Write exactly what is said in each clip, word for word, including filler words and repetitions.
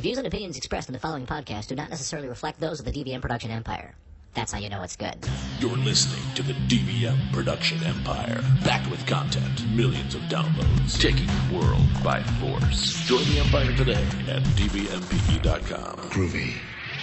views and opinions expressed in the following podcast do not necessarily reflect those of the D V M Production Empire. That's how you know it's good. You're listening to the D V M Production Empire. Back with content, millions of downloads, taking the world by force. Join the Empire today at D V M P E dot com. Groovy.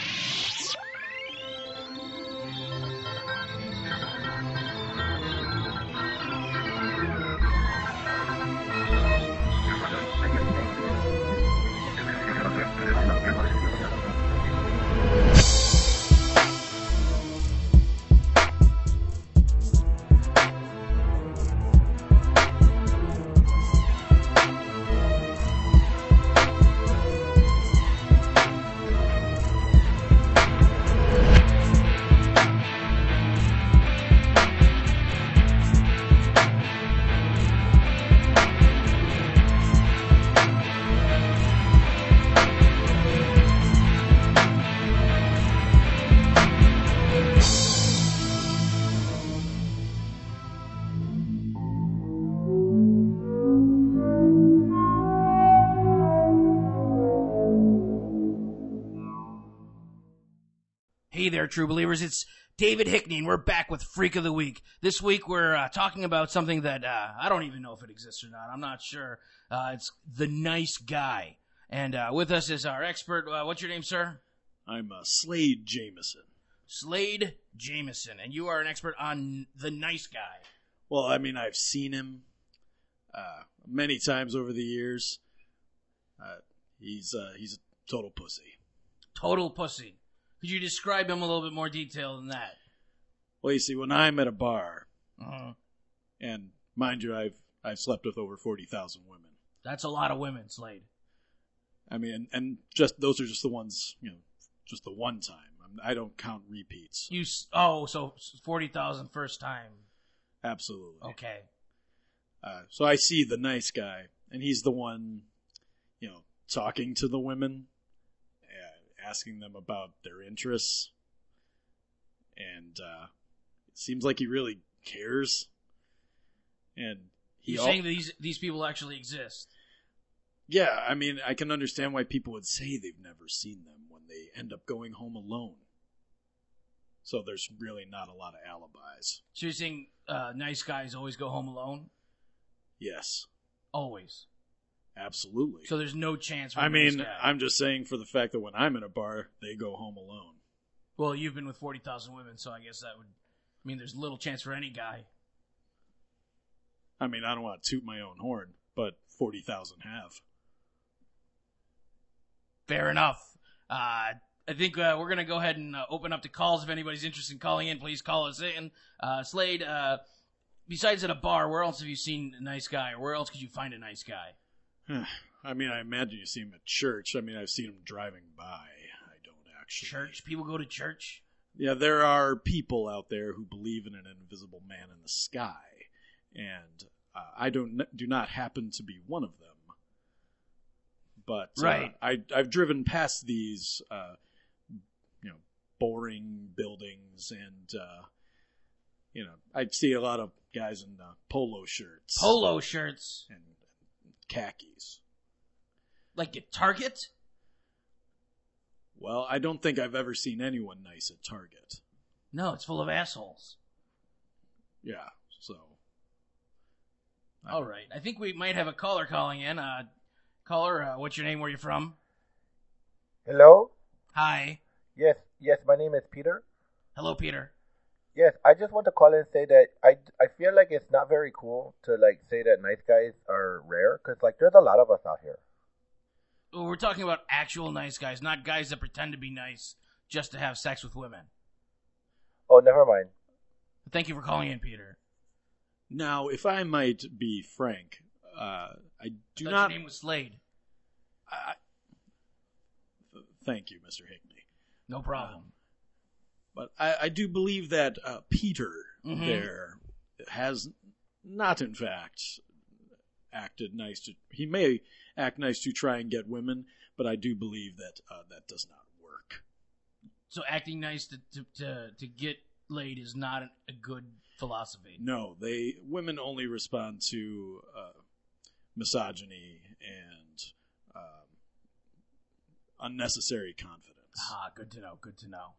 Hey there, true believers. It's David Hickney, and we're back with Freak of the Week. This week, we're uh, talking about something that uh, I don't even know if it exists or not. I'm not sure. Uh, it's the nice guy. And uh, with us is our expert. Uh, what's your name, sir? I'm uh, Slade Jameson. Slade Jameson. And you are an expert on the nice guy. Well, I mean, I've seen him uh, many times over the years. Uh, he's uh, he's a total pussy. Total pussy. Could you describe him a little bit more detail than that? Well, you see, when I'm at a bar, uh-huh. and mind you, I've I've slept with over forty thousand women. That's a lot of women, Slade. I mean, and, and just those are just the ones, you know, just the one time. I'm, I don't count repeats. You oh, so forty thousand first time. Absolutely. Okay. Uh, so I see the nice guy, and he's the one, you know, talking to the women, asking them about their interests, and uh, it seems like he really cares. And he You're al- saying that these these people actually exist? Yeah, I mean, I can understand why people would say they've never seen them when they end up going home alone. So there's really not a lot of alibis. So you're saying uh, nice guys always go home alone? Yes. Always? Absolutely. So there's no chance for I a mean, nice guy. I'm just saying for the fact that when I'm in a bar, they go home alone. Well, you've been with forty thousand women, so I guess that would mean there's little chance for any guy. I mean, I don't want to toot my own horn, but forty thousand have. Fair enough. Uh, I think uh, we're going to go ahead and uh, open up to calls. If anybody's interested in calling in, please call us in. Uh, Slade, uh, besides at a bar, where else have you seen a nice guy, or where else could you find a nice guy? I mean, I imagine you see him at church. I mean, I've seen him driving by. I don't actually. Church? People go to church? Yeah, there are people out there who believe in an invisible man in the sky, and uh, I don't do not happen to be one of them. But right. uh, I, I've driven past these, uh, you know, boring buildings, and uh, you know, I see a lot of guys in uh, polo shirts, Polo shirts? and khakis. Like at Target? Well, I don't think I've ever seen anyone nice at Target. No, it's full of assholes. Yeah, so. All right. I think we might have a caller calling in. Uh, caller, uh, what's your name? Where you from? Hello? Hi. Yes, yes, my name is Peter. Hello, Peter. Yes, I just want to call and say that I, I feel like it's not very cool to, like, say that nice guys are rare, because, like, there's a lot of us out here. Well, we're talking about actual nice guys, not guys that pretend to be nice just to have sex with women. Oh, never mind. Thank you for calling in, Peter. Now, if I might be frank, uh, I do I thought not. Your name was Slade. I, thank you, Mister Hickney. No problem. Um, but I, I do believe that uh, Peter Mhm. there has not, in fact, acted nice to. He may act nice to try and get women, but I do believe that uh, that does not work. So acting nice to to, to, to get laid is not a good philosophy. No, they women only respond to uh, misogyny and um, unnecessary confidence. Ah, good to know. Good to know.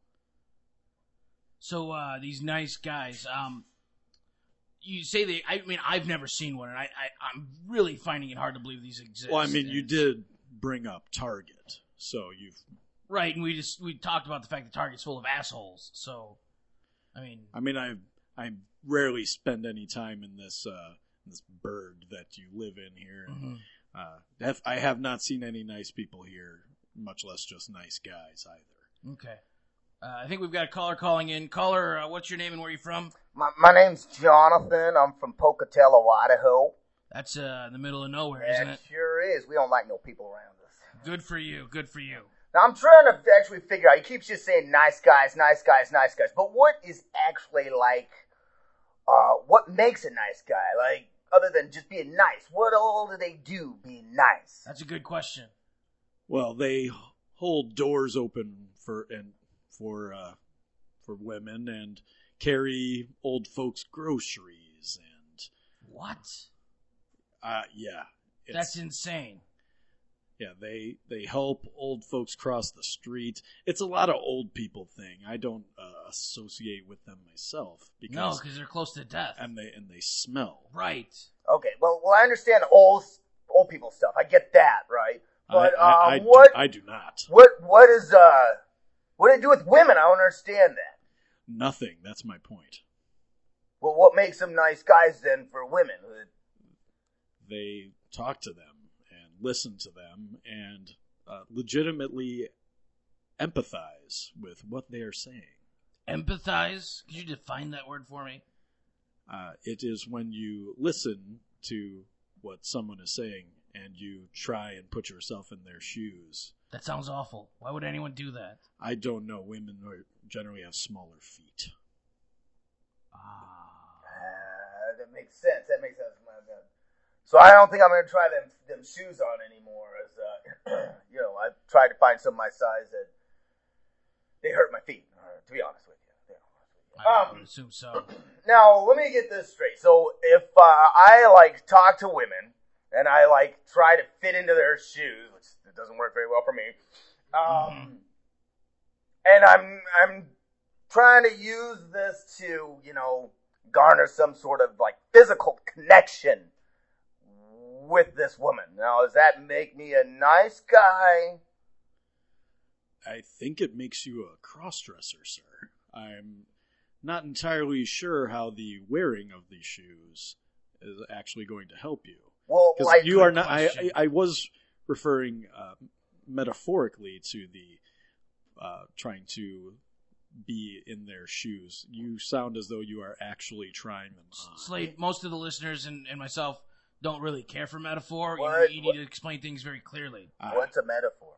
So uh, these nice guys, um, you say they. I mean, I've never seen one, and I, I, I'm really finding it hard to believe these exist. Well, I mean, you And- did bring up Target, so you've. right, and we just we talked about the fact that Target's full of assholes. So, I mean, I mean, I I rarely spend any time in this uh, this burg that you live in here. And, mhm. uh, have- I have not seen any nice people here, much less just nice guys either. okay. Uh, I think we've got a caller calling in. Caller, uh, what's your name and where are you from? My, my name's Jonathan. I'm from Pocatello, Idaho. That's uh, in the middle of nowhere, isn't It it? sure is. We don't like no people around us. Good for you. Good for you. Now, I'm trying to actually figure out, he keeps just saying nice guys, nice guys, nice guys. But what is actually like, uh, what makes a nice guy? Like, other than just being nice, what all do they do being nice? That's a good question. Well, they hold doors open for and for uh, for women and carry old folks' groceries and What? uh, yeah, it's, That's insane. yeah. They they help old folks cross the street. It's a lot of old people thing. I don't uh, associate with them myself No, because because they're close to death. and they and they smell. Right. Okay, well, well, I understand old, old people stuff. I get that, right? But, I, I, um, I do- what, I do not. what, what is, uh, what do they do with women? I don't understand that. Nothing. That's my point. Well, what makes them nice guys then for women? They talk to them and listen to them and uh, legitimately empathize with what they are saying. Empathize? Could you define that word for me? Uh, it is when you listen to what someone is saying and you try and put yourself in their shoes. That sounds awful. Why would anyone do that? I don't know. Women are- generally have smaller feet. Ah. Uh, that makes sense. That makes sense. So I don't think I'm going to try them them shoes on anymore. As uh, you know, I've tried to find some of my size that they hurt my feet. Uh, to be honest with you. To be honest with you. I Um, would assume so. Now, let me get this straight. So, if uh, I, like, talk to women, and I, like, try to fit into their shoes, which it doesn't work very well for me, um, Mhm. and I'm, I'm trying to use this to, you know, garner some sort of, like, physical connection with this woman. Now, does that make me a nice guy? I think it makes you a crossdresser, sir. I'm not entirely sure how the wearing of these shoes is actually going to help you. Well, Because like, you are not. I, question. I I was referring uh, metaphorically to the uh, trying to be in their shoes. You sound as though you are actually trying them on. Slade, most of the listeners and, and myself don't really care for metaphor. You, What- you need what- to explain things very clearly. Ah, what's a metaphor?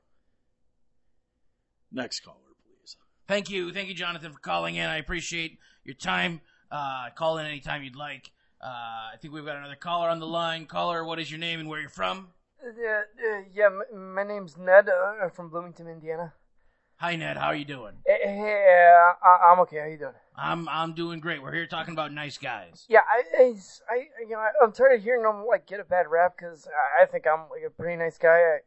next caller, please. Thank you. Thank you, Jonathan, for calling in. I appreciate your time. Uh, call in anytime you'd like. Uh, I think we've got another caller on the line. Caller, what is your name and where you're from? Uh, uh, yeah, m- my name's Ned. Uh, I'm from Bloomington, Indiana. Hi, Ned. How are you doing? Yeah, I- I'm okay. How you doing? I'm I'm doing great. We're here talking about nice guys. Yeah, I, I, I you know, I'm tired of hearing them like get a bad rap because I, I think I'm like a pretty nice guy. I,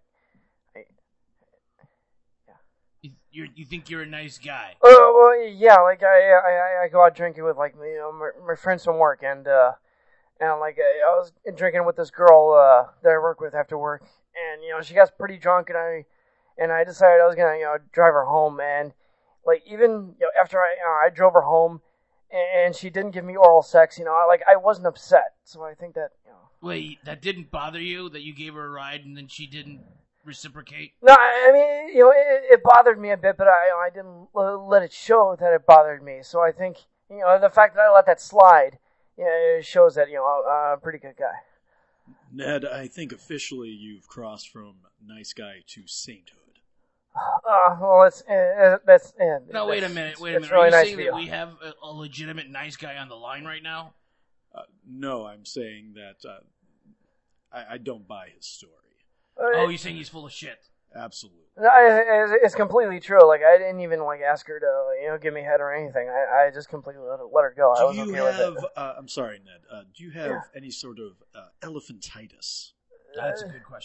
You you're, you think you're a nice guy? oh well, yeah, like I, I, I go out drinking with like you know my, my friends from work, and uh, and like I, I was drinking with this girl uh that I work with after work, and you know she got pretty drunk, and I, and I decided I was gonna you know drive her home, and like even you know after I, you know, I drove her home, and she didn't give me oral sex, you know, I, like I wasn't upset, so I think that you know. Wait, that didn't bother you that you gave her a ride and then she didn't reciprocate? No, I I mean, you know, it, it bothered me a bit, but I, I didn't l- let it show that it bothered me. So I think, you know, the fact that I let that slide, you know, it shows that, you know, I'm a pretty good guy. Ned, I think officially you've crossed from nice guy to sainthood. Uh, well, that's, uh, that's, uh, No, wait a that's- minute. Wait a that's minute. Are really you nice saying for that you. we have a, a legitimate nice guy on the line right now? Uh, no, I'm saying that uh, I, I don't buy his story. Uh, Oh, you're saying he's full of shit. Absolutely. no, it- it's, it's completely true. Like, I didn't even, like, ask her to, you know, give me head or anything. I, I just completely let, it, let her go. I Do was you okay have, with it. uh, I'm sorry, Ned, uh, do you have Yeah. any sort of uh, elephantitis? That's a good question.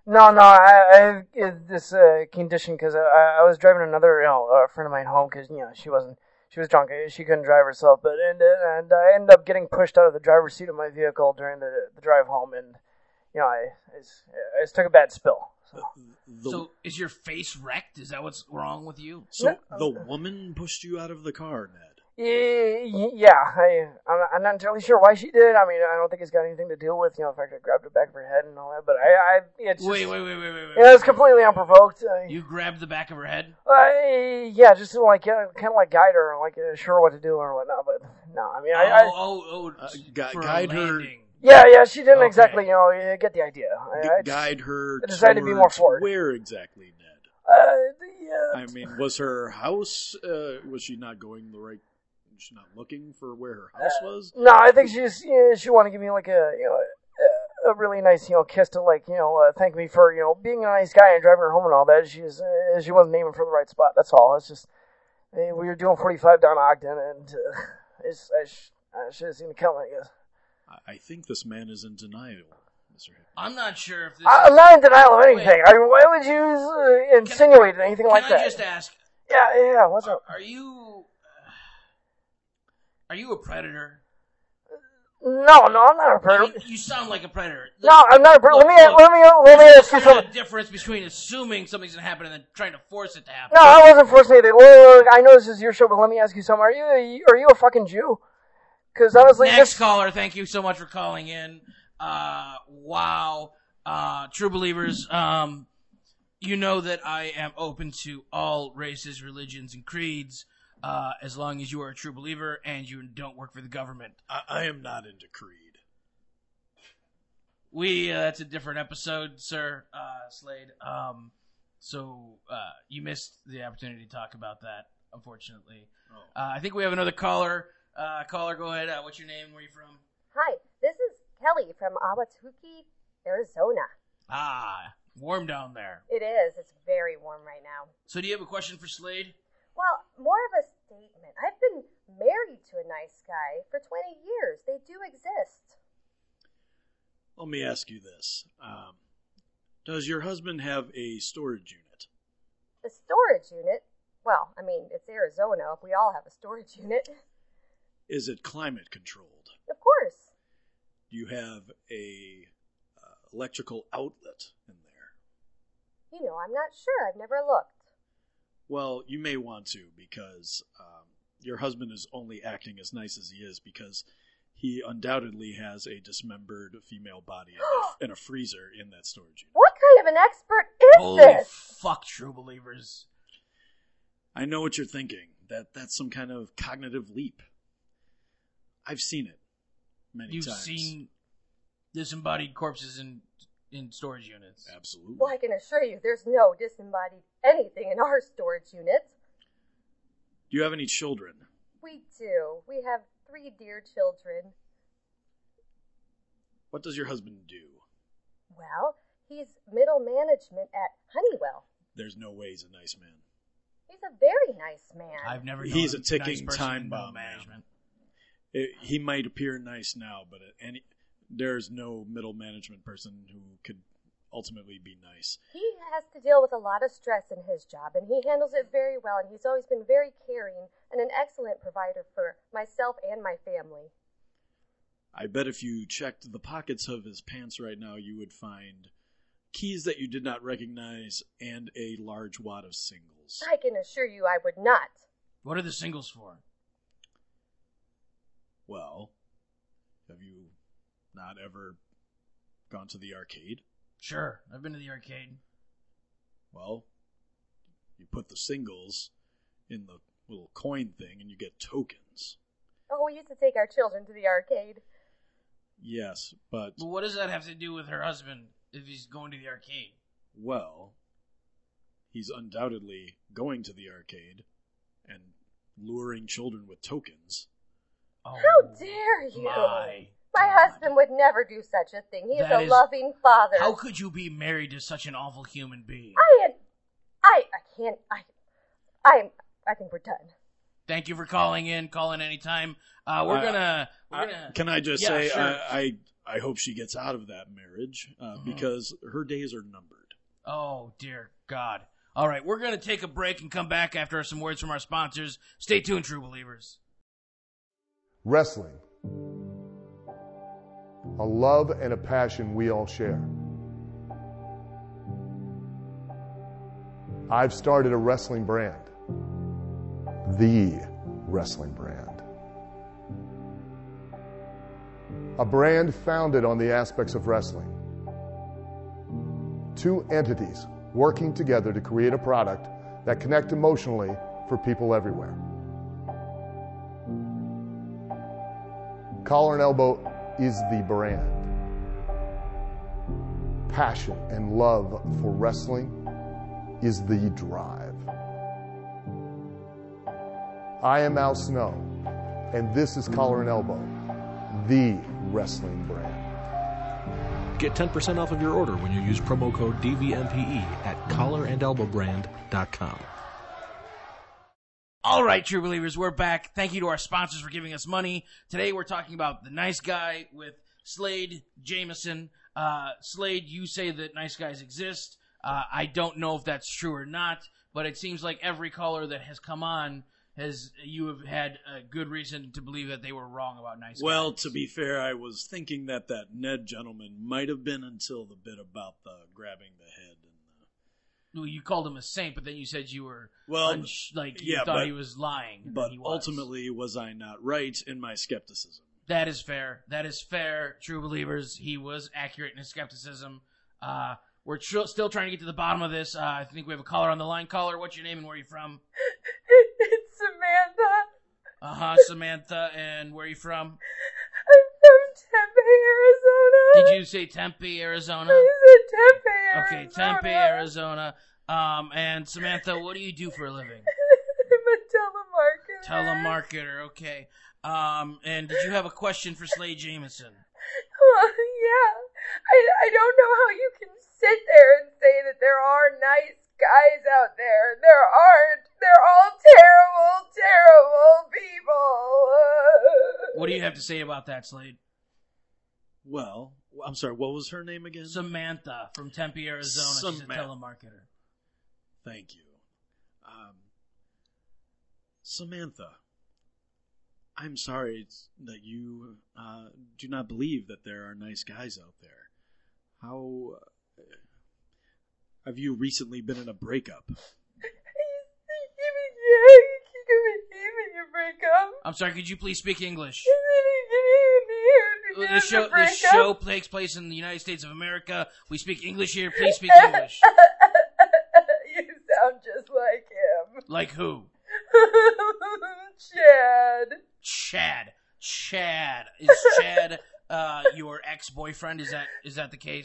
No, no, I, I have this uh, condition because I, I was driving another, you know, a friend of mine home because you know she wasn't, she was drunk, she couldn't drive herself, but and and I ended up getting pushed out of the driver's seat of my vehicle during the the drive home, and you know I I just, I just took a bad spill. So. The, So is your face wrecked? Is that what's wrong with you? so the woman pushed you out of the car, Ned. Yeah, I, I'm not- I'm not entirely sure why she did. I mean, I don't think it's got anything to do with, you know, the fact I grabbed the back of her head and all that, but I, I it's just, Wait, wait, wait, wait, wait, wait. yeah, it's completely unprovoked. I, You grabbed the back of her head? I, yeah, just to, like, uh, kind of like guide her, like, uh, sure what to do or whatnot, but no, I mean, I, I oh, oh, oh, Uh, gu- for a guide her- landing. yeah, yeah, she didn't Okay. exactly, you know, uh, get the idea. I, Gu- I just, guide her I decided to be more towards forward. where exactly, Ned? uh, the, uh, I mean, was her house, uh, was she not going the right, was she not looking for where her house was? no, I think she just, you know, she wanted to give me, like, a, you know, a, a really nice, you know, kiss to, like, you know, uh, thank me for, you know, being a nice guy and driving her home and all that. She's, uh, she wasn't aiming for the right spot, that's all. It's just, uh, we were doing forty-five down Ogden, and uh, it's, I, sh- I should have seen it coming, I guess. I, I think this man is in denial, Mister Hickman. I'm not sure if this I, is... I'm not in denial of anything. I mean, why would you uh, insinuate anything Can like I that? just ask, Yeah, yeah, what's are, up? are you... Are you a predator? No, no, I'm not a I predator. mean, you sound like a predator. No, I'm not a predator. Look, Let me, look, let me, let me ask you There's something. a difference between assuming something's going to happen and then trying to force it to happen. No, I wasn't forcing anything. Look, I know this is your show, but let me ask you something. Are you, a, are you a fucking Jew? Because honestly, Next this, caller, thank you so much for calling in. Uh, wow. Uh, true believers, um, you know that I am open to all races, religions, and creeds, uh, as long as you are a true believer and you don't work for the government. I, I am not into Creed. We, uh, that's a different episode, sir, uh, Slade. Um, so, uh, you missed the opportunity to talk about that, unfortunately. Oh. Uh, I think we have another caller. Uh, caller, go ahead. Uh, what's your name? Where are you from? Hi, this is Kelly from Ahwatukee, Arizona. Ah, warm down there. It is. It's very warm right now. So do you have a question for Slade? Well, more of a statement. I've been married to a nice guy for twenty years. They do exist. Let me ask you this. Um, does your husband have a storage unit? A storage unit? Well, I mean, it's Arizona. We all have a storage unit. Is it climate controlled? Of course. Do you have a uh, electrical outlet in there? You know, I'm not sure. I've never looked. Well, you may want to, because um, your husband is only acting as nice as he is because he undoubtedly has a dismembered female body and a, and a freezer in that storage unit. What kind of an expert is Holy this? fuck, true believers. I know what you're thinking. That that's some kind of cognitive leap. I've seen it many You've times. seen disembodied corpses in in storage units. Absolutely. Well, I can assure you there's no disembodied anything in our storage unit. Do you have any children? We do. We have three dear children. What does your husband do? Well, he's middle management at Honeywell. There's no way he's a nice man. He's a very nice man. I've never known He's a nice ticking person time in middle bomb, man. management. It, he might appear nice now, but at any, there's no middle management person who could ultimately be nice. He has to deal with a lot of stress in his job, and he handles it very well, and he's always been very caring and an excellent provider for myself and my family. I bet if you checked the pockets of his pants right now, you would find keys that you did not recognize and a large wad of singles. I can assure you I would not. What are the singles for? Well, have you not ever gone to the arcade? Sure, I've been to the arcade. Well, you put the singles in the little coin thing and you get tokens. Oh, we used to take our children to the arcade. Yes, but, But what does that have to do with her husband if he's going to the arcade? well, he's undoubtedly going to the arcade and luring children with tokens. Oh, How dare you? My, My God. husband would never do such a thing. He is That a is- loving father. How could you be married to such an awful human being? I am. I. I can't. I. I. I think we're done. Thank you for calling in. Call in anytime. Uh, we're I- gonna. We're I- gonna. can I just Yeah, say, sure. I, I I hope she gets out of that marriage uh, mm-hmm. because her days are numbered. Oh, dear God. All right, we're going to take a break and come back after some words from our sponsors. Stay tuned, True Believers. Wrestling. A love and a passion we all share. I've started a wrestling brand. The wrestling brand. A brand founded on the aspects of wrestling. Two entities working together to create a product that connect emotionally for people everywhere. Collar and Elbow is the brand. Passion and love for wrestling is the drive. I am Al Snow, and this is Collar and Elbow, the wrestling brand. Get ten percent off of your order when you use promo code D V M P E at collar and elbow brand dot com. All right, True Believers, we're back. Thank you to our sponsors for giving us money. Today we're talking about The Nice Guy with Slade Jameson. Uh, Slade, you say that nice guys exist. Uh, I don't know if that's true or not, but it seems like every caller that has come on has you have had a good reason to believe that they were wrong about nice guys. Well, to be fair, I was thinking that that Ned gentleman might have been until the bit about the grabbing the head. Well, you called him a saint, but then you said you were well, unsh- like you yeah, thought but, he was lying. But he was. ultimately, was I not right in my skepticism? That is fair. That is fair, True Believers. He was accurate in his skepticism. Uh, we're tr- still trying to get to the bottom of this. Uh, I think we have a caller on the line. Caller, what's your name and where are you from? It's Samantha. Uh-huh, Samantha. And where are you from? I'm from Tempe, Arizona. Did you say Tempe, Arizona? I said Tempe, Arizona. Okay, Tempe, Arizona. Um, and Samantha, what do you do for a living? I'm a telemarketer. Telemarketer, okay. Um, and did you have a question for Slade Jameson? Well, yeah. I, I don't know how you can sit there and say that there are nice guys out there. There aren't. They're all terrible, terrible people. What do you have to say about that, Slade? Well, I'm sorry, what was her name again? Samantha from Tempe, Arizona. Sam- She's a telemarketer. Thank you. Um, Samantha, I'm sorry that you uh, do not believe that there are nice guys out there. How uh, have you recently been in a breakup? I'm sorry, could you please speak English? The show, the show takes place in the United States of America. We speak English here. Please speak English. You sound just like him. Like who? Chad. Chad. Chad. Is Chad uh, your ex-boyfriend? Is that is that the case?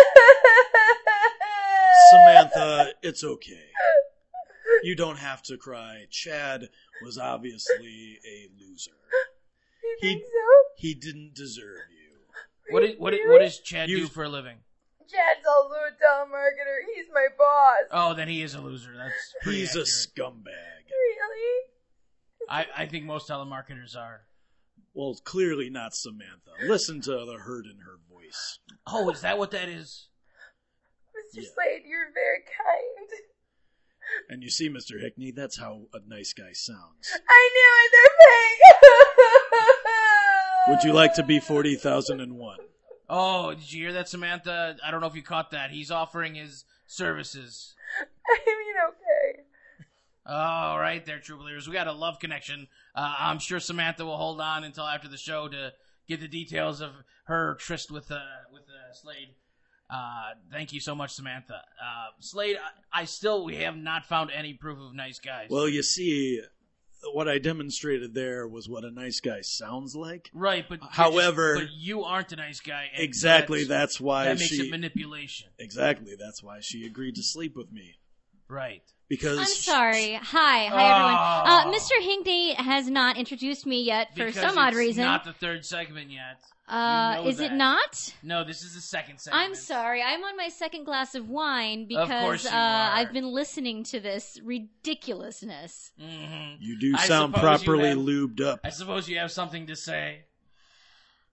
Samantha, it's okay. You don't have to cry. Chad was obviously a loser. You he, think so? He didn't deserve you. What did, what did, what does Chad you, do for a living? Chad's also a telemarketer. He's my boss. Oh, then he is a loser. That's pretty He's accurate. a scumbag. Really? I, I think most telemarketers are. Well, clearly not Samantha. Listen to the hurt in her voice. Oh, is that what that is? Mister Yeah. Slade, you're very kind. And you see, Mister Hickney, that's how a nice guy sounds. I knew it. They're paying. Would you like to be forty thousand and one? Oh, did you hear that, Samantha? I don't know if you caught that. He's offering his services. I mean, okay. All right, there, True Believers. We got a love connection. Uh, I'm sure Samantha will hold on until after the show to get the details of her tryst with uh, with uh, Slade. Uh, thank you so much, Samantha. Uh, Slade, I, I still we have not found any proof of nice guys. Well, you see, what I demonstrated there was what a nice guy sounds like. Right, but however, just, but you aren't a nice guy. And exactly. That's, that's why that makes she it manipulation. Exactly. That's why she agreed to sleep with me. Right. Because I'm sorry. Hi, hi Oh. everyone. Uh, Mister Hinkney has not introduced me yet for Because some odd it's reason. Not the third segment yet. Uh, You know is that. it not? No, this is the second segment. I'm sorry. I'm on my second glass of wine Of because course you uh, are. I've been listening to this ridiculousness. Mm-hmm. you do I sound suppose you properly have- lubed up. I suppose you have something to say.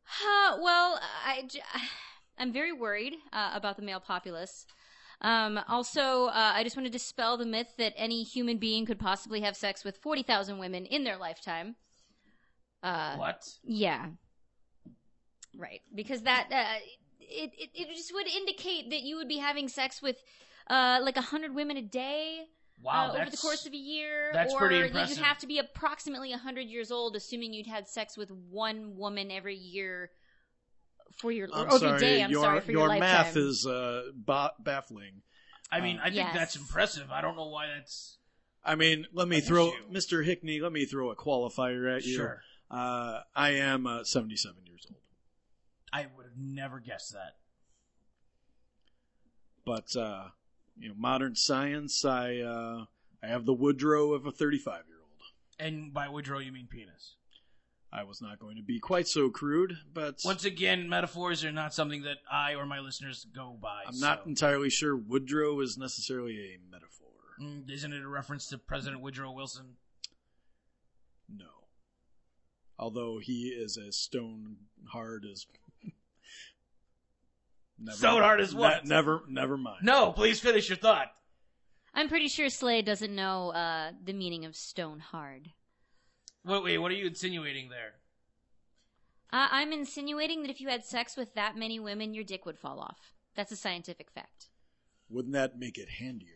Uh, well, I, j- I'm very worried uh, about the male populace. Um, also, uh, I just want to dispel the myth that any human being could possibly have sex with forty thousand women in their lifetime. Uh, What? Yeah. Right. Because that, uh, it, it, it just would indicate that you would be having sex with, uh, like a hundred women a day. Wow, uh, over the that's- course of a year. that's or pretty impressive. You'd have to be approximately a hundred years old, assuming you'd had sex with one woman every year for your, I'm or sorry, every day, I'm your, sorry, for your, your lifetime. math is uh, ba- baffling. I mean, Uh, I think Yes. that's impressive. I don't know why that's. I mean, let me an throw, issue. Mister Hickney, let me throw a qualifier at you. Sure. Uh, I am uh, seventy-seven years old. I would have never guessed that. But, uh, you know, modern science, I uh, I have the Woodrow of a thirty-five-year-old. And by Woodrow, you mean penis. I was not going to be quite so crude, but Once again, metaphors are not something that I or my listeners go by. I'm so. not entirely sure Woodrow is necessarily a metaphor. Mm, Isn't it a reference to President Woodrow Wilson? No. Although he is as stone hard as... never, Stone hard as what? Ne- never, never mind. No, please finish your thought. I'm pretty sure Slade doesn't know uh, the meaning of stone hard. Wait, wait, what are you insinuating there? Uh, I'm insinuating that if you had sex with that many women, your dick would fall off. That's a scientific fact. Wouldn't that make it handier?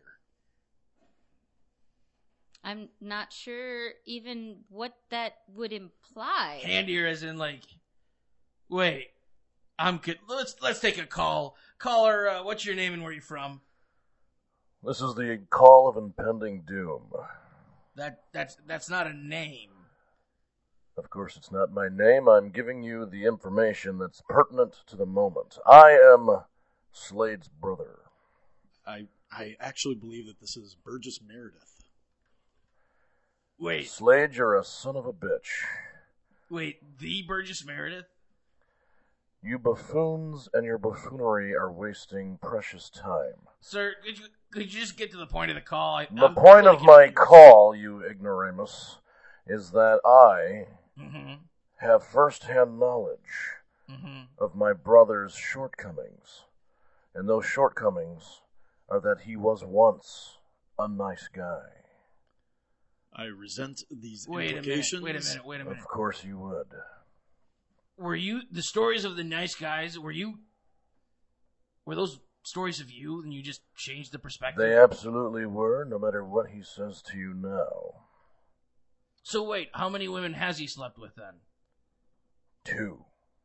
I'm not sure even what that would imply. Handier as in like, wait, I'm co- let's let's take a call. Caller, uh, what's your name and where you from? This is the call of impending doom. That that's that's not a name. Of course, it's not my name. I'm giving you the information that's pertinent to the moment. I am Slade's brother. I I actually believe that this is Burgess Meredith. Wait, Slade, you're a son of a bitch. wait, the Burgess Meredith? You buffoons and your buffoonery are wasting precious time. Sir, could you could you just get to the point of the call? I, The I'm point really of my confused. call, you ignoramus, is that I Mm-hmm. have first-hand knowledge Mm-hmm. of my brother's shortcomings. And those shortcomings are that he was once a nice guy. I resent these Wait a implications. minute. Wait a minute. Wait a minute. Of course you would. Were you the stories of the nice guys? Were you? Were those stories of you, and you just changed the perspective? They absolutely were, no matter what he says to you now. So wait, how many women has he slept with then? Two.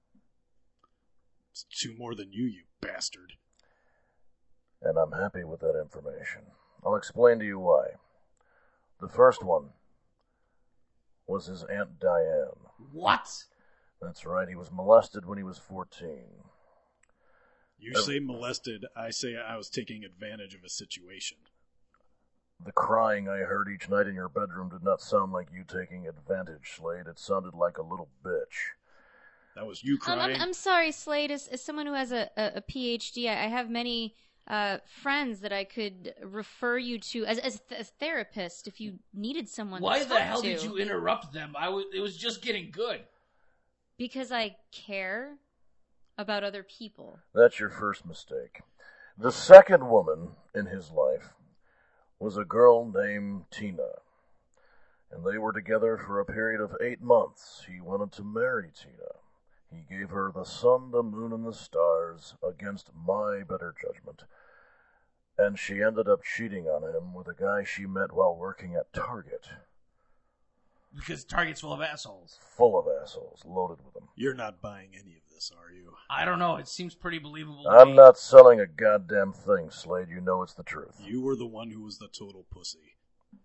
It's two more than you, you bastard. And I'm happy with that information. I'll explain to you why. The first one was his Aunt Diane. What? That's right, he was molested when he was fourteen. You Uh, say molested, I say I was taking advantage of a situation. The crying I heard each night in your bedroom did not sound like you taking advantage, Slade. It sounded like a little bitch. That was you Um, crying. I'm, I'm sorry, Slade. As, as someone who has a, a, a P H D, I, I have many uh, friends that I could refer you to as, as a therapist if you needed someone Why to the talk hell to. did you interrupt them? I was. It was just getting good. Because I care about other people. That's your first mistake. The second woman in his life was a girl named Tina. And they were together for a period of eight months. He wanted to marry Tina. He gave her the sun, the moon, and the stars against my better judgment. And she ended up cheating on him with a guy she met while working at Target. Because Target's full of assholes. Full of assholes, loaded with them. You're not buying any of this, are you? I don't know. It seems pretty believable. to I'm me. not selling a goddamn thing, Slade. You know it's the truth. You were the one who was the total pussy.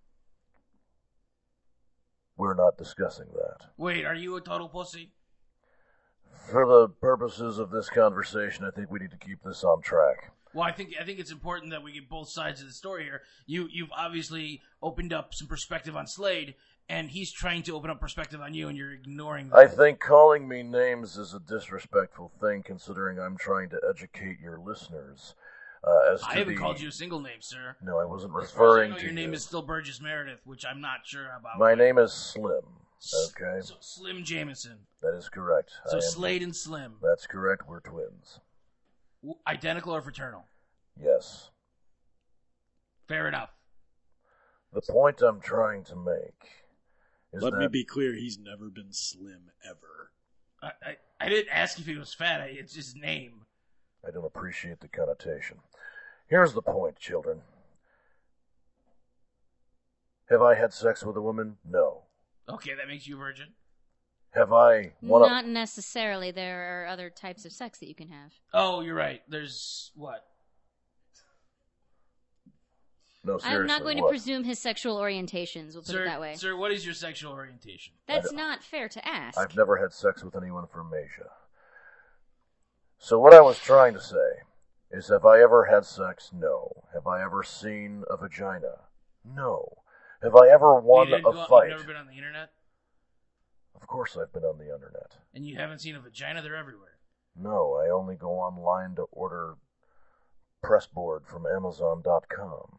We're not discussing that. Wait, are you a total pussy? For the purposes of this conversation, I think we need to keep this on track. Well, I think I think it's important that we get both sides of the story here. You you've obviously opened up some perspective on Slade, and he's trying to open up perspective on you, and you're ignoring that. I think calling me names is a disrespectful thing, considering I'm trying to educate your listeners. Uh, as to I haven't the... called you a single name, sir. No, I wasn't As far as I referring know, to your name you. is still Burgess Meredith, which I'm not sure about. My name is Slim. Okay. So Slim Jameson. That is correct. So I am- Slade and Slim. That's correct. We're twins. W- Identical or fraternal? Yes. Fair enough. The point I'm trying to make is Let that me be clear, he's never been slim ever. I, I, I didn't ask if he was fat. I, it's his name. I don't appreciate the connotation. Here's the point, children. Have I had sex with a woman? No. Okay, that makes you a virgin. Have I? One Not necessarily. There are other types of sex that you can have. Oh, you're right. There's what? No, seriously. I'm not going what? to presume his sexual orientations. We'll put Sir, it that way. sir, what is your sexual orientation? That's not fair to ask. I've never had sex with anyone from Asia. So what I was trying to say is, have I ever had sex? No. Have I ever seen a vagina? No. Have I ever won You didn't a go- fight? You've never been on the internet? Of course I've been on the internet. And you haven't seen a vagina? They're everywhere. No, I only go online to order pressboard from Amazon dot com.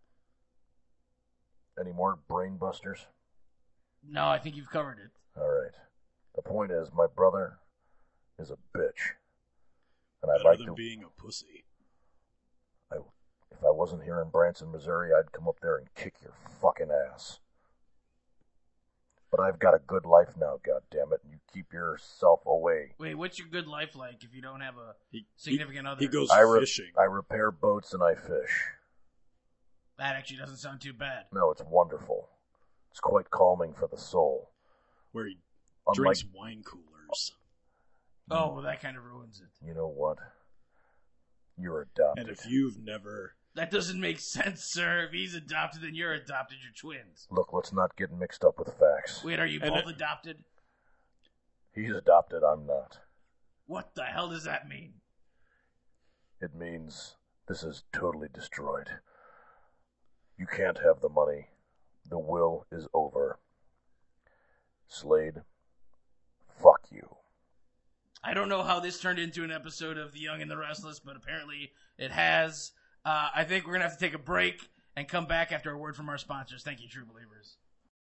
Any more brain busters? No, I think you've covered it. All right. The point is, my brother is a bitch. And I'd Better like than to... being a pussy. I, if I wasn't here in Branson, Missouri, I'd come up there and kick your fucking ass. But I've got a good life now, goddammit, and you keep yourself away. Wait, what's your good life like if you don't have a He, significant he, other? he goes I re- fishing. I repair boats and I fish. That actually doesn't sound too bad. No, it's wonderful. It's quite calming for the soul. Where he Unlike, drinks wine coolers. Oh, well, that kind of ruins it. you know what? You're adopted. And if you've never... That doesn't make sense, sir. If he's adopted, then you're adopted. You're twins. Look, let's not get mixed up with facts. Wait, are you And both it- adopted? He's adopted, I'm not. What the hell does that mean? It means this is totally destroyed. You can't have the money. The will is over. Slade, fuck you. I don't know how this turned into an episode of The Young and the Restless, but apparently it has. Uh, I think we're going to have to take a break and come back after a word from our sponsors. Thank you, True Believers.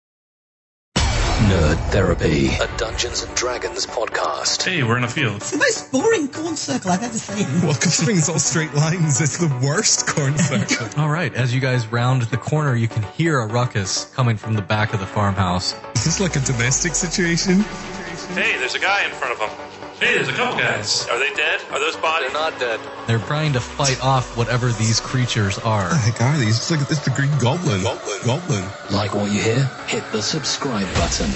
Nerd Therapy, a Dungeons and Dragons podcast. Hey, we're in a field. It's the most boring corn circle I've ever seen. Well, considering it's all straight lines, it's the worst corn circle. All right, as you guys round the corner, you can hear a ruckus coming from the back of the farmhouse. Is this like a domestic situation? Hey, there's a guy in front of him. Hey, there's a couple guys. Are they dead? Are those bodies? They're not dead. They're trying to fight off whatever these creatures are. What the heck are these? It's like it's the Green Goblin. Goblin. Goblin. Like what you hear? Hit the subscribe button.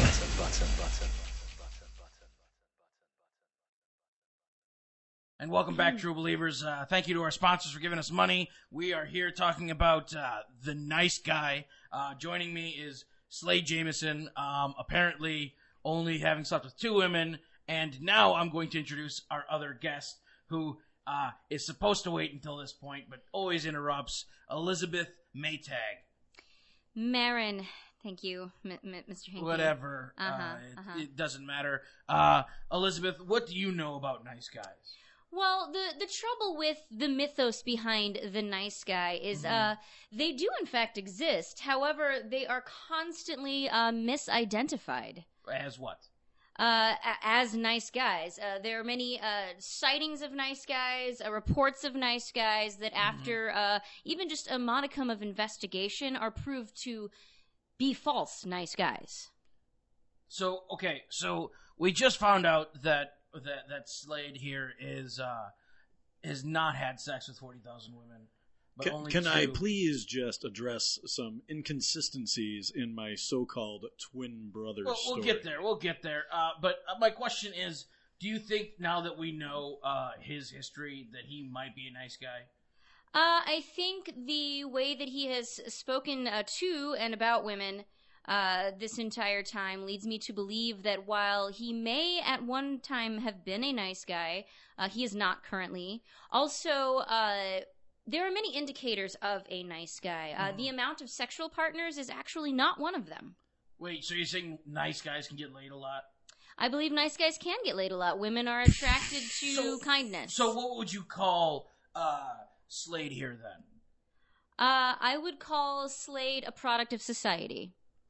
And welcome back, True Believers. Uh, thank you to our sponsors for giving us money. We are here talking about uh, The Nice Guy. Uh, joining me is Slade Jameson, um, apparently only having slept with two women. And now I'm going to introduce our other guest, who uh, is supposed to wait until this point, but always interrupts, Elizabeth Maytag. Marin, thank you, M- M- Mister Hinkley. Whatever. Uh-huh, uh, it, uh-huh. it doesn't matter. Uh, Elizabeth, what do you know about nice guys? Well, the the trouble with the mythos behind the nice guy is Mm-hmm. uh, they do in fact exist. However, they are constantly uh, misidentified. As what? Uh, a- as nice guys. Uh, there are many uh, sightings of nice guys, uh, reports of nice guys that after uh, even just a modicum of investigation are proved to be false nice guys. So, okay, so we just found out that that, that Slade here is uh, has not had sex with forty thousand women. But Can, only can two. I please just address some inconsistencies in my so-called twin brother Well, story? we'll get there. We'll get there. Uh, but uh, my question is, do you think now that we know uh, his history that he might be a nice guy? Uh, I think the way that he has spoken uh, to and about women uh, this entire time leads me to believe that while he may at one time have been a nice guy, uh, he is not currently. Also, uh, there are many indicators of a nice guy. Uh, Mhm. The amount of sexual partners is actually not one of them. Wait, so you're saying nice guys can get laid a lot? I believe nice guys can get laid a lot. Women are attracted to So- kindness. So what would you call uh, Slade here then? Uh, I would call Slade a product of society.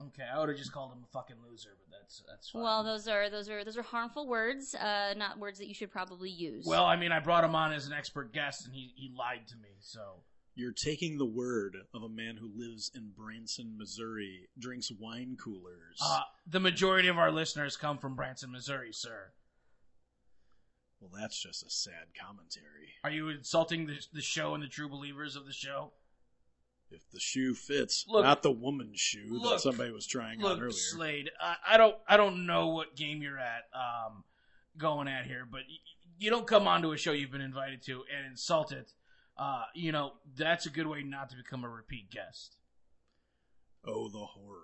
Okay, I would have just called him a fucking loser, but that's that's fine. Well, those are those are those are harmful words, uh, not words that you should probably use. Well, I mean, I brought him on as an expert guest, and he, he lied to me, so... You're taking the word of a man who lives in Branson, Missouri, drinks wine coolers. Uh, the majority of our listeners come from Branson, Missouri, sir. Well, that's just a sad commentary. Are you insulting the, the show and the true believers of the show? If the shoe fits, look, not the woman's shoe look, that somebody was trying look, on earlier. Slade, I, I don't, I don't know what game you're at, um, going at here, but y- you don't come onto a show you've been invited to and insult it. Uh, you know, that's a good way not to become a repeat guest. Oh, the horror.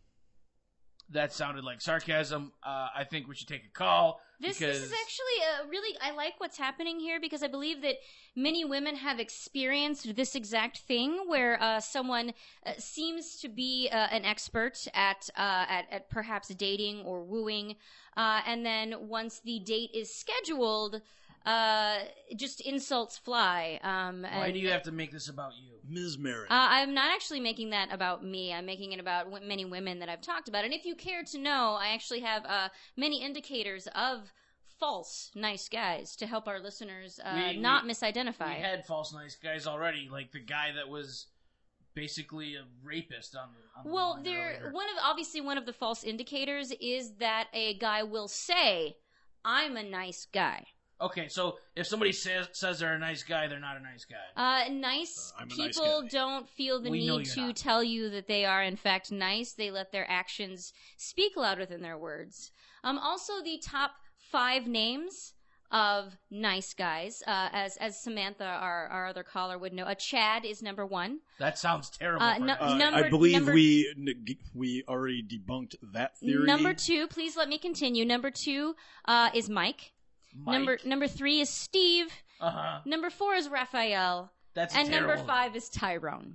That sounded like sarcasm. Uh, I think we should take a call. This, because... this is actually a really, I like what's happening here because I believe that many women have experienced this exact thing where uh, someone uh, seems to be uh, an expert at, uh, at at perhaps dating or wooing, uh, and then once the date is scheduled, uh, just insults fly. Um, Why and, do you have to make this about you? Miz Merritt. Uh, I'm not actually making that about me. I'm making it about w- many women that I've talked about. And if you care to know, I actually have uh, many indicators of false nice guys to help our listeners uh, We- not we- misidentify. We had false nice guys already, like the guy that was basically a rapist on the on the Well, line there earlier. one of obviously one of the false indicators is that a guy will say, "I'm a nice guy." Okay, so if somebody says says they're a nice guy, they're not a nice guy. Uh, nice Uh, I'm a nice people guy. don't feel the We know need you're to not. tell you that they are in fact nice. They let their actions speak louder than their words. Um, also, the top five names of nice guys, uh, as as Samantha, our our other caller, would know, a Chad is number one. That sounds terrible. Uh, for no- nice. Uh, number- I believe number- we we already debunked that theory. Number two, please let me continue. Number two uh, is Mike. Mike? Number number three is Steve. Uh-huh. Number four is Raphael. That's and number terrible. five is Tyrone.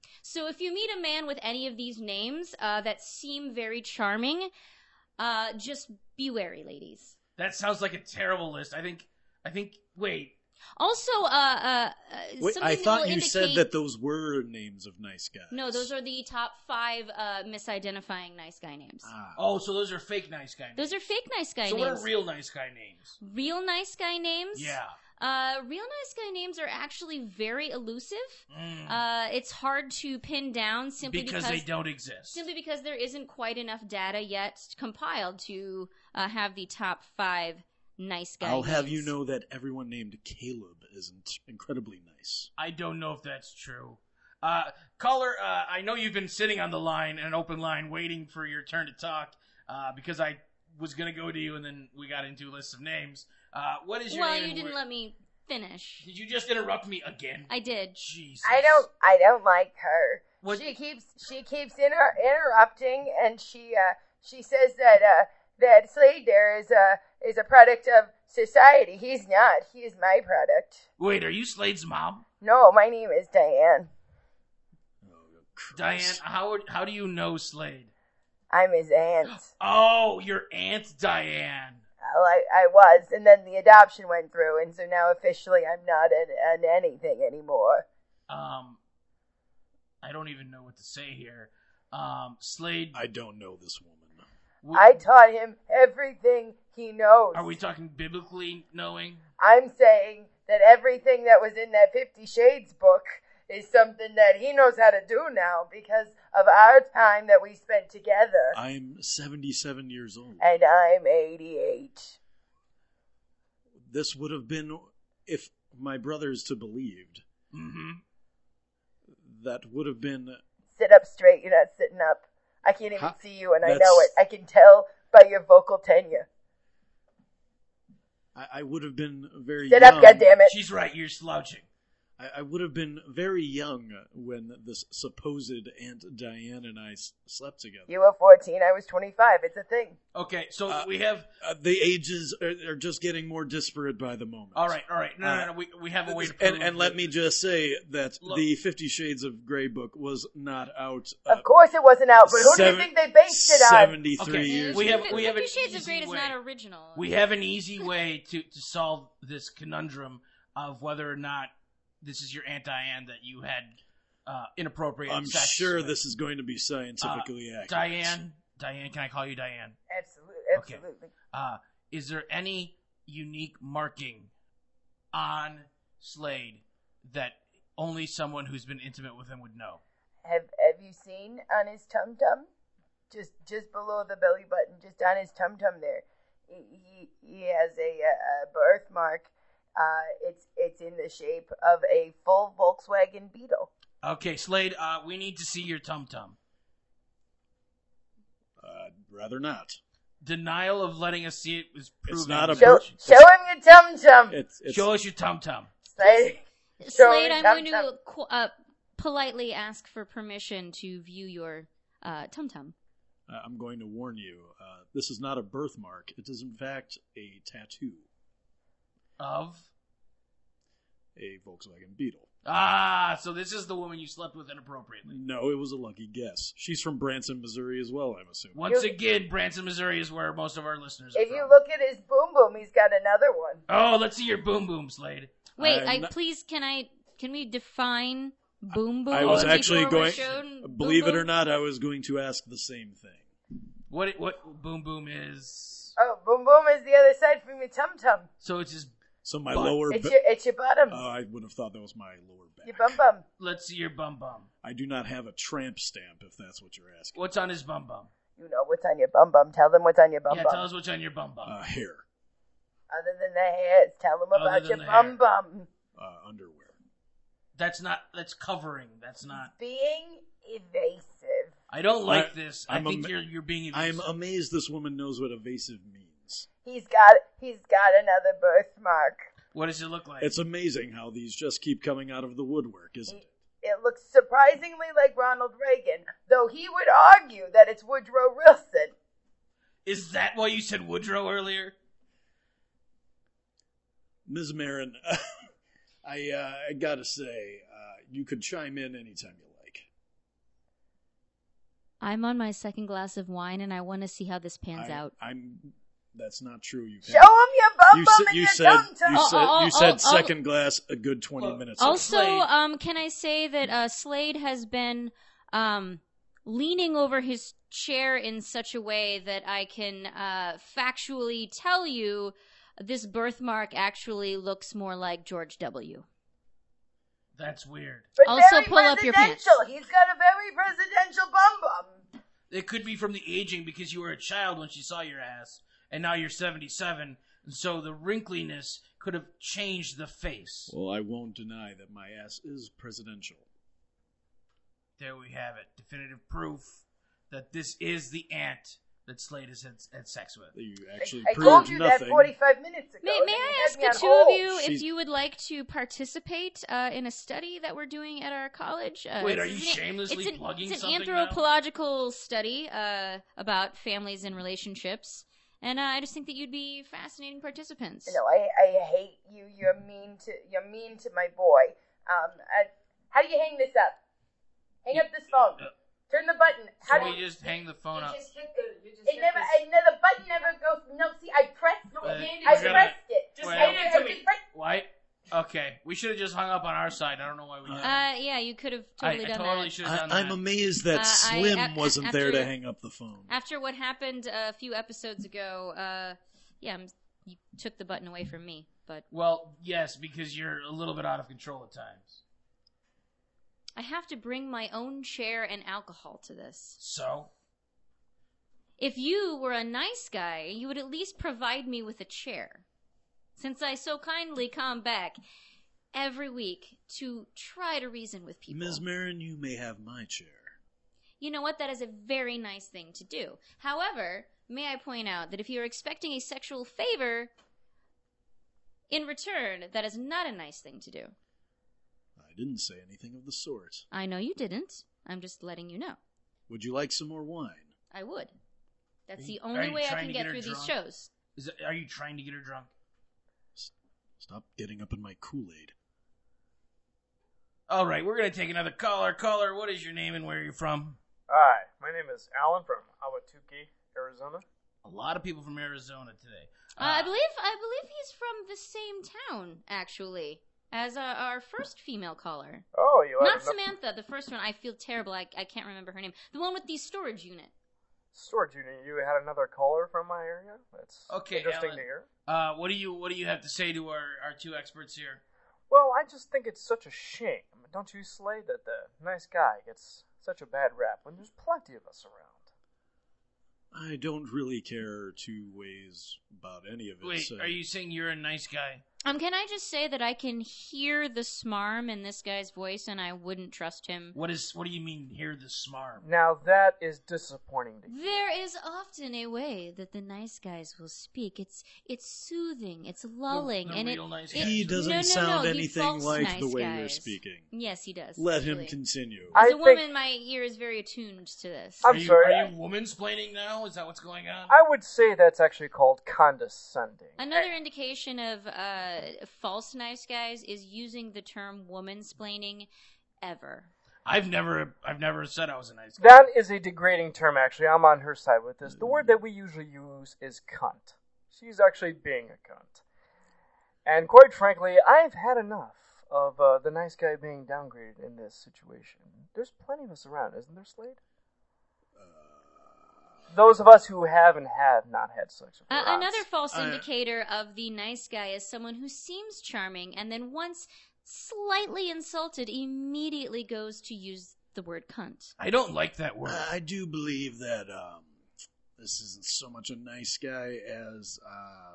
So if you meet a man with any of these names uh, that seem very charming, uh, just be wary, ladies. That sounds like a terrible list. I think. I think. Wait. Also, uh, uh, uh, Wait, something I that thought will you indicate... said that those were names of nice guys. No, those are the top five uh, misidentifying nice guy names. Ah. Oh, so those are fake nice guy names. Those are fake nice guy so names. what are real nice guy names? Real nice guy names? Yeah. Uh, real nice guy names are actually very elusive. Mm. Uh, it's hard to pin down simply Because because, they don't exist. Simply because there isn't quite enough data yet compiled to uh, have the top five nice guy I'll names. have you know that everyone named Caleb isn't incredibly nice. I don't know if that's true. Uh, caller, uh, I know you've been sitting on the line, an open line, waiting for your turn to talk, uh, because I was going to go to you and then we got into a list of names. Uh, what is your Well, name? you and didn't where- let me finish. Did you just interrupt me again? I did. Jesus. I don't. I don't like her. What- She keeps. She keeps inter- interrupting, and she. Uh, she says that. Uh, that Slade there is a is a product of society. He's not. He is my product. Wait, are you Slade's mom? No, my name is Diane. Diane, how would- how do you know Slade? I'm his aunt. Oh, your aunt Diane. Well, I, I was, and then the adoption went through, and so now officially I'm not an, an anything anymore. Um, I don't even know what to say here. Um, Slade. I don't know this woman. w- I taught him everything he knows. Are we talking biblically knowing? I'm saying that everything that was in that Fifty Shades book is something that he knows how to do now because of our time that we spent together. I'm seventy-seven years old. And I'm eighty-eight. This would have been, if my brother's to believed, Mm-hmm. that would have been... Sit up straight, you're not sitting up. I can't even Ha- see you, and I that's- know it. I can tell by your vocal tenure. I, I would have been very Sit young. up, goddammit. She's right, you're slouching. I, I would have been very young when this supposed Aunt Diane and I s- slept together. You were fourteen, I was twenty-five. It's a thing. Okay, so Uh, we have... Uh, the ages are, are just getting more disparate by the moment. All right, all right. No, no, Uh, no, we, we have a way to prove And, and let that- me just say that Look. the Fifty Shades of Grey book was not out. Uh, Of course it wasn't out, but who do you seven- think they based it on? seventy-three Okay, years we ago. have we have an Fifty Shades of easy Grey is way. not original. We have an easy way to, to solve this conundrum of whether or not this is your Aunt Diane that you had uh, inappropriate. I'm sex sure with. this is going to be scientifically uh, accurate. Diane, Diane, can I call you Diane? Absolutely, absolutely. Okay. Uh, is there any unique marking on Slade that only someone who's been intimate with him would know? Have Have you seen on his tum tum, just just below the belly button, just on his tum tum there, he he, he has a, a birthmark. Uh, it's it's in the shape of a full Volkswagen Beetle. Okay, Slade, uh, we need to see your tum tum. Uh, rather not. Denial of letting us see it was proven. It's not a Show, bir- show him your tum tum. It's, it's, Show us your tum tum. Slade, show Slade, him I'm your going to tum-tum. qu- uh, politely ask for permission to view your uh, tum tum. uh, I'm going to warn you. Uh, this is not a birthmark. It is in fact a tattoo. Of? A Volkswagen Beetle. Ah, so this is the woman you slept with inappropriately. No, it was a lucky guess. She's from Branson, Missouri as well, I'm assuming. Once again, Branson, Missouri is where most of our listeners are If from. you look at his boom boom, he's got another one. Oh, let's see your boom boom, Slade. Wait, I'm I not- please can I can we define boom boom? I was before actually we're going, shown boom believe it boom? or not, I was going to ask the same thing. What what boom boom is? Oh, boom boom is the other side from your tum tum. So it's his. So my butt. lower... It's ba- your it's your bottom. Oh, I would have thought that was my lower back. Your bum bum. Let's see your bum bum. I do not have a tramp stamp, if that's what you're asking. What's on his bum bum? You know what's on your bum bum. Tell them what's on your bum yeah, bum. tell us what's on your bum bum. Uh, hair. Other than the hairs, tell them Other about than your the bum hair. bum. Uh, underwear. That's not. That's covering. That's not. Being evasive. I don't like I- this. I I'm think ama- you're you're being. I'm evasive. amazed this woman knows what evasive means. He's got he's got another birthmark. What does it look like? It's amazing how these just keep coming out of the woodwork, isn't it? It looks surprisingly like Ronald Reagan, though he would argue that it's Woodrow Wilson. Is that why you said Woodrow earlier? Miz Marin, I uh, I gotta say, uh, you could chime in anytime you like. I'm on my second glass of wine and I want to see how this pans I, out. I'm. That's not true. You Show him your bum You bum said and you your said tum tum. you Oh, said oh, you oh, said oh, second glass a good twenty minutes ago. Also, Slade. um, can I say that uh, Slade has been um, leaning over his chair in such a way that I can uh, factually tell you this birthmark actually looks more like George W. That's weird. But Also very pull up your pants. presidential. He's got a very presidential bum bum. It could be from the aging because you were a child when she saw your ass, and now you're seventy-seven, and so the wrinkliness could have changed the face. Well, I won't deny that my ass is presidential. There we have it. Definitive proof that this is the aunt that Slade has had, had sex with. You actually I proved told you nothing. that forty-five minutes ago. May, and may then you I had ask me on the two of hold. you if She's- you would like to participate uh, in a study that we're doing at our college? Uh, Wait, are it's you an- shamelessly it's an, plugging It's an something now? anthropological study uh, about families and relationships, and uh, I just think that you'd be fascinating participants. No, I, I hate you. You're mean to you're mean to my boy. Um, I, how do you hang this up? Hang up this phone. Turn the button. How So do we just hang the phone up. Just hit the. You just it never. I never. The button never goes. No, see, I pressed it. Uh, I we're gonna- pressed it. Just Well, hand it to me. Why? Okay, we should have just hung up on our side. I don't know why we did. Uh, yeah, you could have totally I, I done totally that. should have done I, that. I'm amazed that Uh, I- Slim a- wasn't after- there to hang up the phone. After what happened a few episodes ago, uh, yeah, I'm, you took the button away from me, but Well, yes, because you're a little bit out of control at times. I have to bring my own chair and alcohol to this. So? If you were a nice guy, you would at least provide me with a chair. Since I so kindly come back every week to try to reason with people. Miz Marin, you may have my chair. You know what? That is a very nice thing to do. However, may I point out that if you're expecting a sexual favor in return, that is not a nice thing to do. I didn't say anything of the sort. I know you didn't. I'm just letting you know. Would you like some more wine? I would. That's Are the you- are only you way I trying can to get get her through these drunk? shows. Is it, are you trying to get her drunk? Stop getting up in my Kool-Aid. All right, we're going to take another caller. Caller, what is your name and where are you from? Hi, my name is Alan from Ahwatukee, Arizona. A lot of people from Arizona today. Uh, I believe I believe he's from the same town, actually. as uh, our first female caller. Oh, you Not had Samantha, the first one. I feel terrible. I, I can't remember her name. The one with the storage unit. Storage unit. You had another caller from my area? That's Okay, interesting Alan. to hear. Uh, what do you what do you have to say to our, our two experts here? Well, I just think it's such a shame, don't you, Slade, that the nice guy gets such a bad rap when there's plenty of us around. I don't really care two ways about any of it. Wait, so. are you saying you're a nice guy? Um, can I just say that I can hear the smarm in this guy's voice, and I wouldn't trust him. What is? What do you mean? Hear the smarm? Now that is disappointing to hear. There is often a way that the nice guys will speak. It's it's soothing, it's lulling, The- the and real it, nice it- guys. He doesn't no, no, sound no, he anything false like nice the way guys. you're speaking. Yes, he does. Let him actually. continue. As I a think- woman, my ear is very attuned to this. I'm are you, sorry. Are you woman-splaining now? Is that what's going on? I would say that's actually called condescending. Another indication of uh, false nice guys is using the term woman-splaining ever. I've never, I've never said I was a nice guy. That is a degrading term, actually. I'm on her side with this. The word that we usually use is cunt. She's actually being a cunt. And quite frankly, I've had enough of uh, the nice guy being downgraded in this situation. There's plenty of us around, isn't there, Slade? Those of us who have and have not had sex with Uh, her another aunts. false Uh, indicator of the nice guy is someone who seems charming and then once slightly insulted immediately goes to use the word cunt. I don't like that word. I do believe that um, this isn't so much a nice guy as uh,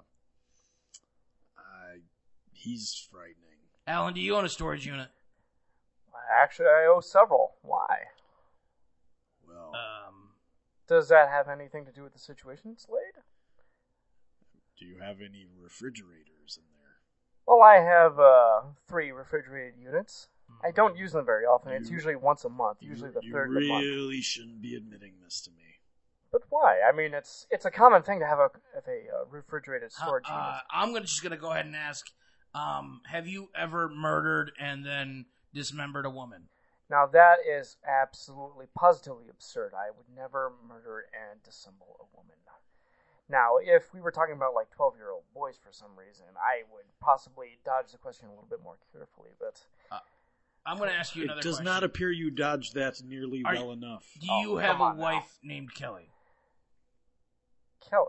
I, he's frightening. Alan, do you own a storage unit? Actually, I owe several. Why? Well, Um, Does that have anything to do with the situation, Slade? do you have any refrigerators in there? Well, I have uh, three refrigerated units. I don't use them very often. It's You- usually once a month, usually the you third of the month. really shouldn't be admitting this to me. But why? I mean, it's it's a common thing to have a have a uh, refrigerated how- storage uh, unit. I'm gonna just gonna go ahead and ask. Um, have you ever murdered and then dismembered a woman? Now that is absolutely positively absurd. I would never murder and dissemble a woman. Now, if we were talking about like twelve-year-old boys for some reason, I would possibly dodge the question a little bit more carefully. But Uh, I'm gonna ask you It another does question. not appear you dodged that nearly Are well you- enough. Do you Oh, have come a on now. wife named Kelly? Kelly,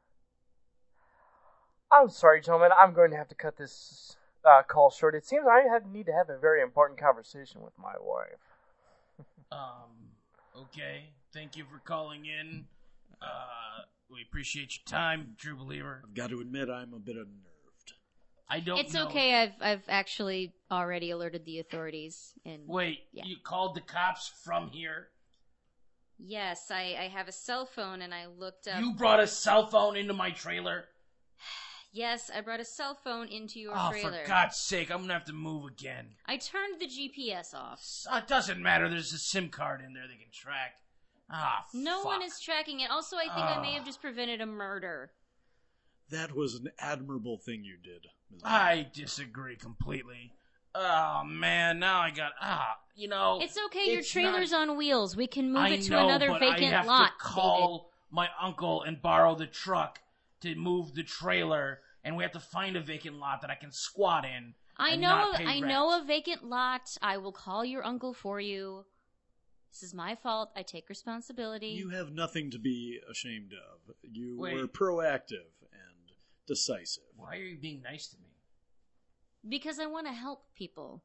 I'm sorry, gentlemen. I'm going to have to cut this uh, call short. It seems I have, need to have a very important conversation with my wife. Um, okay. Thank you for calling in. Uh, we appreciate your time, true believer. I've got to admit, I'm a bit unnerved. I don't It's know. okay. I've I've actually already alerted the authorities. And Wait, Yeah. you called the cops from here? yes, I, I have a cell phone and I looked up. You brought a cell phone into my trailer? Yes, I brought a cell phone into your Oh, trailer. for God's sake, I'm gonna have to move again. I turned the G P S off. Uh, It doesn't matter, there's a SIM card in there they can track. Ah, No fuck. one is tracking it. Also, I think I may Ah. have just prevented a murder. That was an admirable thing you did, Miz I disagree completely. Oh, man, now I got... Ah, you know... It's okay. Your it's trailer's not- on wheels. We can move I it to know, another but vacant I have lot. to call my uncle and borrow the truck to move the trailer, and we have to find a vacant lot that I can squat in. I and know. not pay I rent. know a vacant lot. I will call your uncle for you. This is my fault. I take responsibility. You have nothing to be ashamed of. You Wait. were proactive and decisive. Why are you being nice to me? Because I want to help people.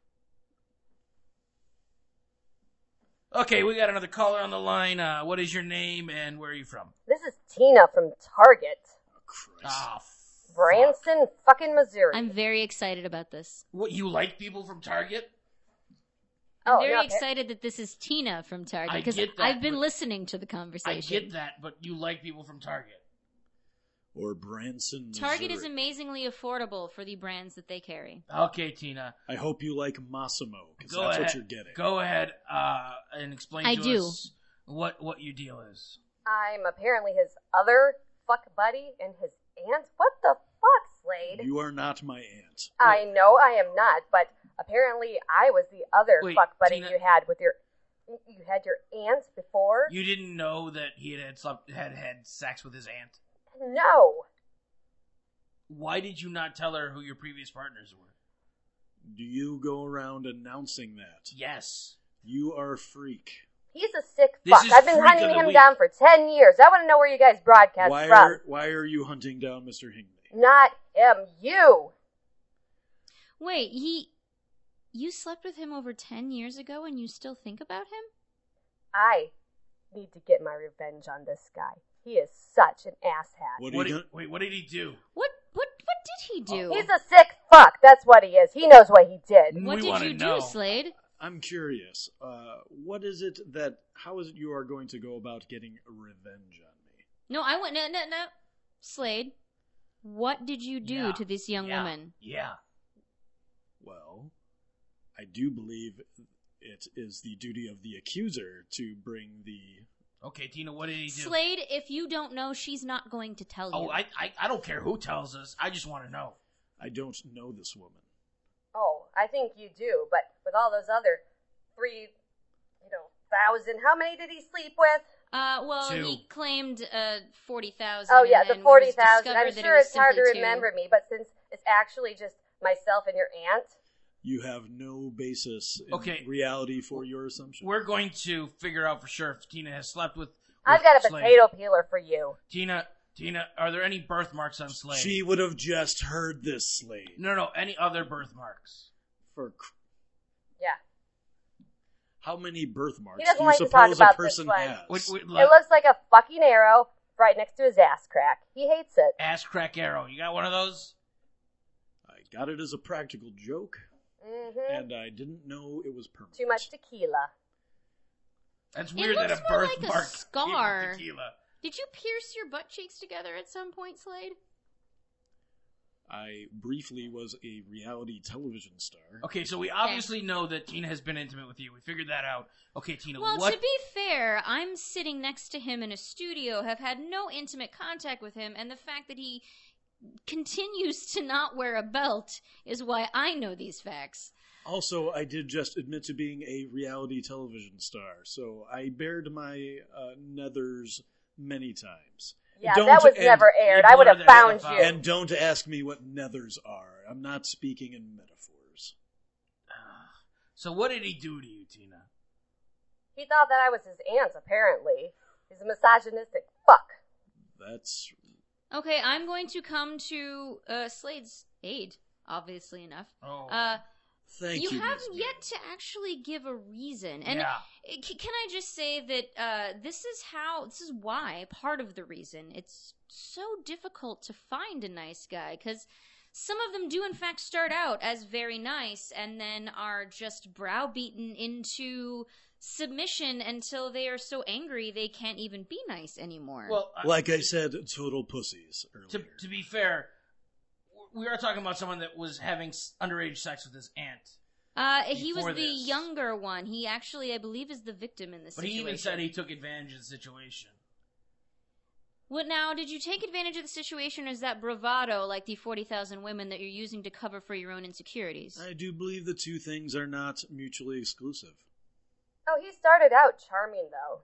Okay, we got another caller on the line. Uh, what is your name and where are you from? This is Tina from Target. Ah, Branson, fucking Missouri. I'm very excited about this. what, you like people from Target? I'm Oh, very yeah, okay. excited that this is Tina from Target I because get that, I've been but- listening to the I conversation. get that, but you like people from Target. Or Branson, Target is Missouri. amazingly affordable for the brands that they carry. Okay, Tina. I hope you like Massimo, because Go that's ahead. what you're getting. Go ahead uh, and explain I to do. us what, what your deal is. I'm apparently his other fuck buddy and his aunt. What the fuck, Slade? You are not my aunt. I know I am not, but apparently I was the other Wait, fuck buddy Tina- you had with your. You had your aunt before? You didn't know that he had had, slept, had had sex with his aunt? No. Why did you not tell her who your previous partners were? Do you go around announcing that? Yes. You are a freak. He's a sick This fuck. is I've been freak hunting of the him week. down for ten years. I want to know where you guys broadcast Why from. are why are you hunting down Mister Higney? Not him. You. Wait, he... You slept with him over ten years ago and you still think about him? I need to get my revenge on this guy. He is such an asshat. What What are you did, gonna, wait, what did he do? What what what did he do? He's a sick fuck. That's what he is. He knows what he did. what we did wanna you know. do, Slade? I'm curious. Uh, what is it that? How is it you are going to go about getting revenge on me? No, I went... No, no, no. Slade, what did you do Yeah. to this young Yeah. woman? Yeah. Well, I do believe it is the duty of the accuser to bring the. Okay, Tina, what did he do? Slade, if you don't know, she's not going to tell you. Oh, I, I, I don't care who tells us. I just want to know. I don't know this woman. Oh, I think you do. But with all those other three, you know, thousand, how many did he sleep with? Uh, well, Two. he claimed uh forty thousand. Oh, yeah, the forty thousand. I'm sure it's hard to simply two. remember me, but since it's actually just myself and your aunt. You have no basis in Okay. reality for your assumption. We're going to figure out for sure if Tina has slept with. with I've got a Slade. potato peeler for you. Tina, Tina, are there any birthmarks on Slade? She would have just heard this, Slade. No, no, any other birthmarks? For cr- Yeah. how many birthmarks He doesn't do you like to talk suppose about a this person one. has? Wait, wait, It let- looks like a fucking arrow right next to his ass crack. He hates it. ass crack arrow. You got one of those? I got it as a practical joke, Mm-hmm. and I didn't know it was permanent. Too much tequila. That's It weird that a looks more like a birthmark scar. came with tequila. Did you pierce your butt cheeks together at some point, Slade? I briefly was a reality television star. Okay, so we obviously know that Tina has been intimate with you. We figured that out. Okay, Tina, Well, what? to be fair, I'm sitting next to him in a studio, have had no intimate contact with him, and the fact that he continues to not wear a belt is why I know these facts. Also, I did just admit to being a reality television star, so I bared my uh, nethers many times. Yeah, Don't- that was and- never aired. you I would have blurred that found out. you. And don't ask me what nethers are. I'm not speaking in metaphors. So what did he do to you, Tina? He thought that I was his aunt, apparently. He's a misogynistic fuck. That's Okay, I'm going to come to uh, Slade's aid, obviously enough. Oh. Uh, thank you you. haven't Miz yet to actually give a reason. And Yeah. c- can I just say that uh, this is how, this is why, part of the reason it's so difficult to find a nice guy, because some of them do in fact start out as very nice and then are just browbeaten into submission until they are so angry they can't even be nice anymore. Well, uh, Like I said, total pussies earlier. to, to be fair, we are talking about someone that was having s- underage sex with his aunt. Uh, he was before the this. younger one. He actually, I believe, is the victim in this But he situation. even said he took advantage of the situation. What now? Did you take advantage of the situation, or is that bravado like the forty thousand women that you're using to cover for your own insecurities? I do believe the two things are not mutually exclusive. Oh, he started out charming, though.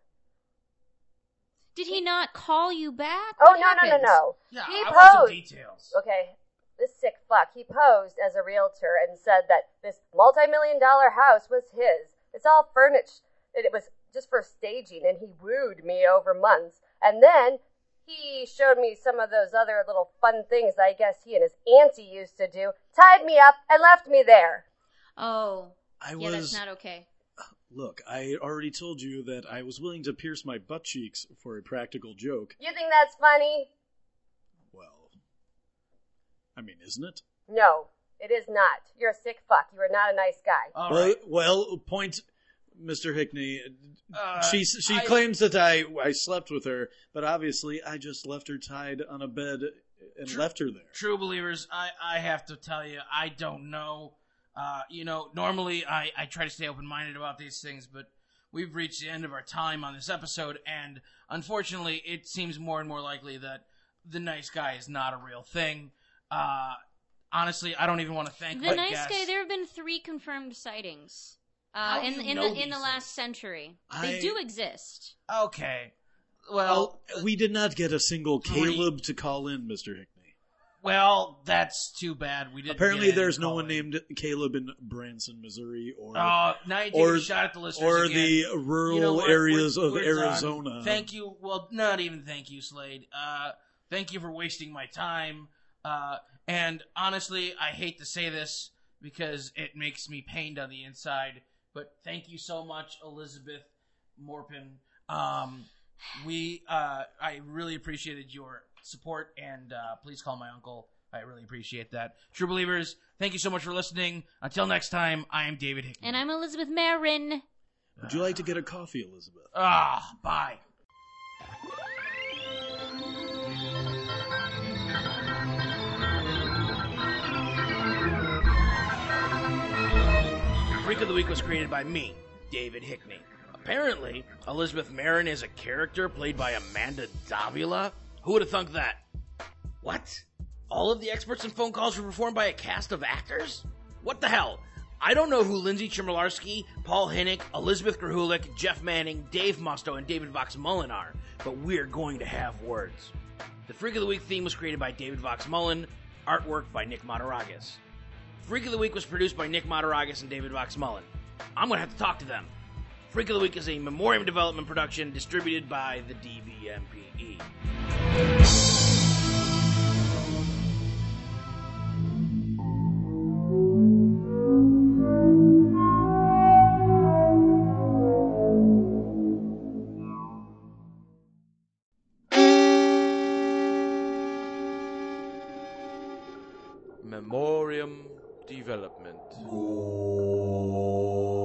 Did he not call you back? Oh, What no, no, no, happened? no. Yeah, He I want some posed. details. Okay, this sick fuck, he posed as a realtor and said that this multi-million dollar house was his. It's all furnished. and It was just for staging, and he wooed me over months. And then he showed me some of those other little fun things I guess he and his auntie used to do, tied me up, and left me there. Oh, I yeah, was. that's not okay. Look, I already told you that I was willing to pierce my butt cheeks for a practical joke. You think that's funny? Well, I mean, isn't it? No, it is not. You're a sick fuck. You are not a nice guy. All well, right. well, point, Mister Hickney. Uh, she she I- claims that I I slept with her, but obviously I just left her tied on a bed and True- left her there. True believers, I, I have to tell you, I don't know. Uh, you know, normally I, I try to stay open-minded about these things, but we've reached the end of our time on this episode, and unfortunately, it seems more and more likely that the nice guy is not a real thing. Uh, honestly, I don't even want to thank The my nice guests. guy. There have been three confirmed sightings uh, How do in you in know the in the these last century. They I- do exist. Okay. Well, Well, we did not get a single Three. Caleb to call in, Mister Hickney. Well, that's too bad. We didn't. Apparently, get there's any no one calling. named Caleb in Branson, Missouri, or Oh, now you take or, a shot at the listeners or again. the rural You know what? areas We're- of we're done. Arizona. Thank you. Well, not even thank you, Slade. Uh, thank you for wasting my time. Uh, and honestly, I hate to say this because it makes me pained on the inside, but thank you so much, Elizabeth Morpin. Um, we, uh, I really appreciated your support, and uh, please call my uncle. I really appreciate that. True Believers, thank you so much for listening. Until next time, I am David Hickman. And I'm Elizabeth Marin. Would you like to get a coffee, Elizabeth? Ah, bye. Freak of the Week was created by me, David Hickney. Apparently, Elizabeth Marin is a character played by Amanda Davila. Who would have thunk that? What? All of the experts and phone calls were performed by a cast of actors? What the hell? I don't know who Lindsay Chmielewski, Paul Hinnick, Elizabeth Grahulik, Jeff Manning, Dave Musto, and David Vox Mullen are, but we're going to have words. The Freak of the Week theme was created by David Vox Mullen, artwork by Nick Mataragas. Freak of the Week was produced by Nick Mataragas and David Vox Mullen. I'm going to have to talk to them. Freak of the Week is a Memoriam Development production distributed by the D V M P E. Memoriam Development.